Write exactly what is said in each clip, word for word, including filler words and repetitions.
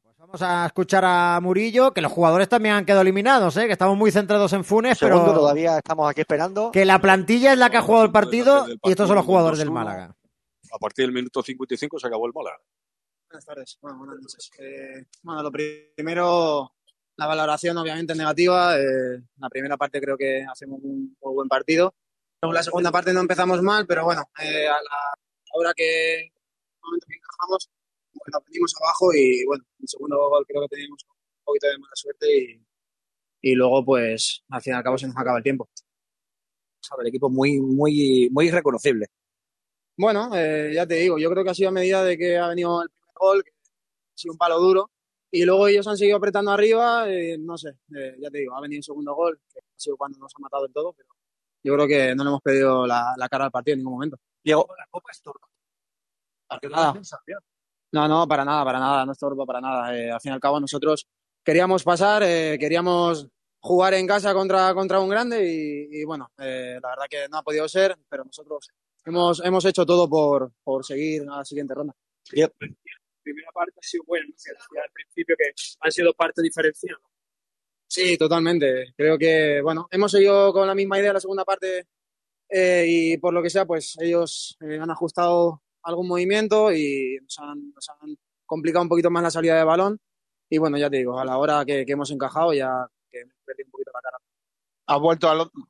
Vamos a escuchar a Murillo, que los jugadores también han quedado eliminados, ¿eh? Que estamos muy centrados en Funes, Segundo, pero todavía estamos aquí esperando. Que la plantilla es la que ha jugado el partido y estos son los jugadores del Málaga. A partir del minuto cincuenta y cinco se acabó el Málaga. Buenas tardes, bueno, buenas noches. Eh, bueno, lo primero, la valoración obviamente es negativa. Eh, la primera parte creo que hacemos un muy buen partido. Luego la segunda parte no empezamos mal, pero bueno, eh, a la hora que, el momento que encajamos, bueno, venimos abajo y bueno, el segundo gol creo que teníamos un poquito de mala suerte y, y luego pues al fin y al cabo se nos acaba el tiempo. El equipo muy, muy, muy irreconocible. Bueno, eh, ya te digo, yo creo que ha sido a medida de que ha venido el primer gol, que ha sido un palo duro, y luego ellos han seguido apretando arriba, eh, no sé, eh, ya te digo, ha venido el segundo gol, que ha sido cuando nos ha matado del todo, pero yo creo que no le hemos pedido la, la cara al partido en ningún momento. Diego, la Copa estorba. Nada. No, no, para nada, para nada, no estorba para nada. Eh, al fin y al cabo nosotros queríamos pasar, eh, queríamos jugar en casa contra, contra un grande y, y bueno, eh, la verdad que no ha podido ser, pero nosotros hemos, hemos hecho todo por, por seguir a la siguiente ronda. Yep. La primera parte ha sido buena, ¿no? Al principio que han sido partes diferenciadas. Sí, totalmente. Creo que, bueno, hemos seguido con la misma idea la segunda parte eh, y por lo que sea, pues ellos eh, han ajustado algún movimiento y nos han, nos han complicado un poquito más la salida de balón y bueno, ya te digo, a la hora que, que hemos encajado ya que me perdí un poquito la cara. ¿Has vuelto al otro?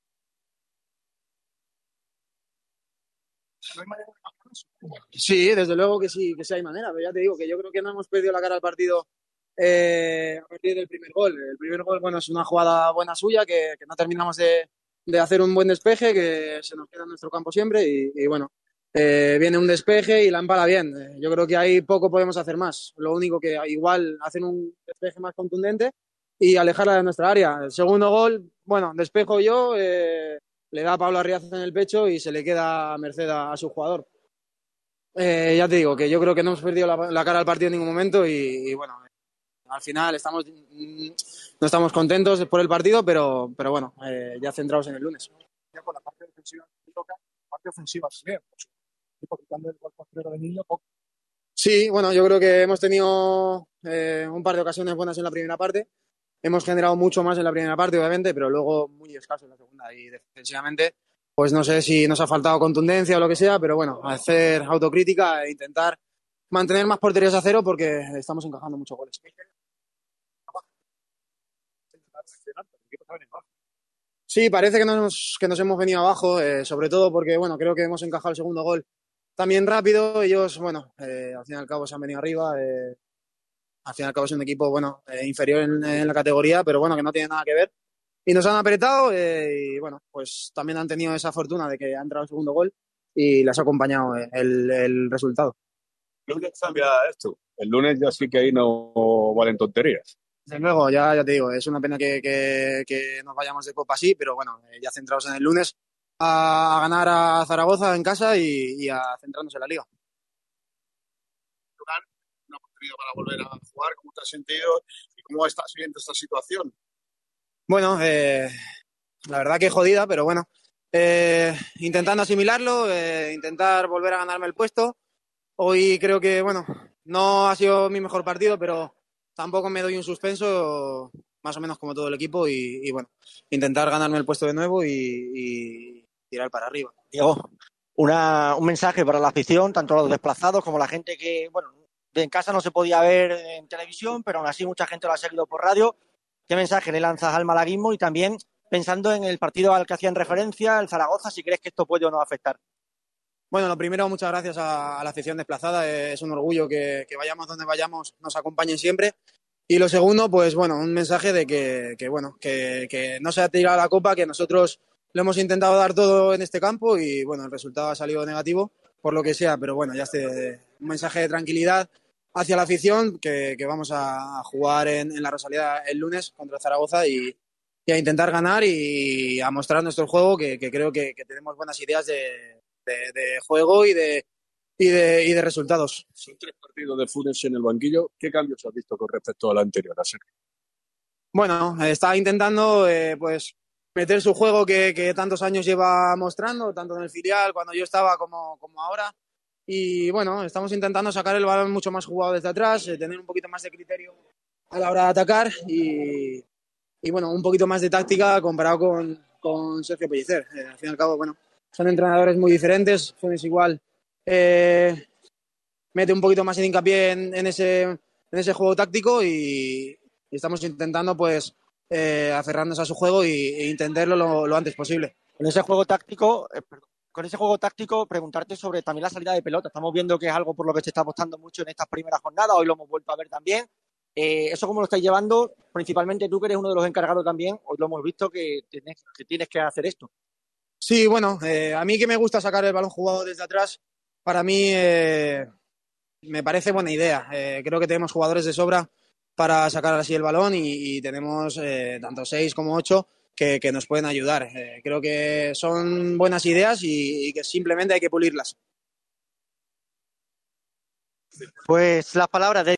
Sí, desde luego que sí, que sí hay manera, pero ya te digo que yo creo que no hemos perdido la cara al partido eh, a partir del primer gol. El primer gol, bueno, es una jugada buena suya que, que no terminamos de, de hacer un buen despeje, que se nos queda en nuestro campo siempre y, y bueno, eh, viene un despeje y la empala bien. Eh, yo creo que ahí poco podemos hacer más. Lo único que igual hacen un despeje más contundente y alejarla de nuestra área. El segundo gol, bueno, despejo yo, eh, le da a Pablo Arriaza en el pecho y se le queda a merced a, a su jugador. Eh, ya te digo que yo creo que no hemos perdido la, la cara al partido en ningún momento y, y bueno, al final estamos no estamos contentos por el partido, pero, pero bueno, eh, ya centrados en el lunes. Ya con la parte defensiva, la parte ofensiva también, pues, quitando el gol postrero de Niño, poco. Sí, bueno, yo creo que hemos tenido eh, un par de ocasiones buenas en la primera parte. Hemos generado mucho más en la primera parte, obviamente, pero luego muy escaso en la segunda. Y defensivamente, pues no sé si nos ha faltado contundencia o lo que sea, pero bueno, hacer autocrítica e intentar mantener más porterías a cero porque estamos encajando muchos goles. Sí, parece que nos, que nos hemos venido abajo, eh, sobre todo porque, bueno, creo que hemos encajado el segundo gol también rápido. Ellos, bueno, eh, al fin y al cabo se han venido arriba. Eh, al fin y al cabo es un equipo, bueno, eh, inferior en, en la categoría, pero bueno, que no tiene nada que ver. Y nos han apretado eh, y, bueno, pues también han tenido esa fortuna de que ha entrado el segundo gol y les ha acompañado el, el resultado. El lunes cambia esto. El lunes ya sí que ahí no valen tonterías. Desde luego, ya, ya te digo, es una pena que, que, que nos vayamos de copa así, pero bueno, eh, ya centrados en el lunes a, a ganar a Zaragoza en casa y, y a centrarnos en la liga. Una oportunidad para volver a jugar, ¿cómo te has sentido y cómo estás viendo esta situación? Bueno, eh, la verdad que jodida, pero bueno, eh, intentando asimilarlo, eh, intentar volver a ganarme el puesto. Hoy creo que, bueno, no ha sido mi mejor partido, pero tampoco me doy un suspenso, más o menos como todo el equipo, y, y bueno, intentar ganarme el puesto de nuevo y, y tirar para arriba. Diego, una, un mensaje para la afición, tanto los desplazados como la gente que, bueno, en casa no se podía ver en televisión, pero aún así mucha gente lo ha seguido por radio. ¿Qué mensaje le lanzas al malaguismo? Y también pensando en el partido al que hacían referencia, el Zaragoza, si crees que esto puede o no afectar. Bueno, lo primero, muchas gracias a, a la afición desplazada. Es un orgullo que, que vayamos donde vayamos, nos acompañen siempre. Y lo segundo, pues bueno, un mensaje de que, que bueno, que, que no se ha tirado la copa, que nosotros lo hemos intentado dar todo en este campo y bueno, el resultado ha salido negativo, por lo que sea, pero bueno, ya esté un mensaje de tranquilidad hacia la afición, que, que vamos a jugar en, en la Rosaleda el lunes contra Zaragoza y, y a intentar ganar y a mostrar nuestro juego, que, que creo que, que tenemos buenas ideas de, de, de juego y de, y, de, y de resultados. Son tres partidos de Funes en el banquillo. ¿Qué cambios has visto con respecto al anterior, a Sergio? Bueno, está intentando eh, pues meter su juego que, que tantos años lleva mostrando, tanto en el filial, cuando yo estaba, como, como ahora. y bueno, estamos intentando sacar el balón mucho más jugado desde atrás, eh, tener un poquito más de criterio a la hora de atacar y, y bueno, un poquito más de táctica comparado con, con Sergio Pellicer. Eh, al fin y al cabo, bueno, son entrenadores muy diferentes, Funes igual eh, mete un poquito más de hincapié en, en, ese, en ese juego táctico y, y estamos intentando pues eh, aferrarnos a su juego y, e intentarlo lo, lo antes posible. Con ese juego táctico, eh, con ese juego táctico, preguntarte sobre también la salida de pelota. Estamos viendo que es algo por lo que se está apostando mucho en estas primeras jornadas, hoy lo hemos vuelto a ver también. Eh, ¿Eso cómo lo estáis llevando? Principalmente tú, que eres uno de los encargados también, hoy lo hemos visto que tienes que, tienes que hacer esto. Sí, bueno, eh, a mí que me gusta sacar el balón jugado desde atrás, para mí eh, me parece buena idea. Eh, creo que tenemos jugadores de sobra para sacar así el balón y, y tenemos eh, tanto seis como ocho que, que nos pueden ayudar. Eh, creo que son buenas ideas y, y que simplemente hay que pulirlas. Pues las palabras de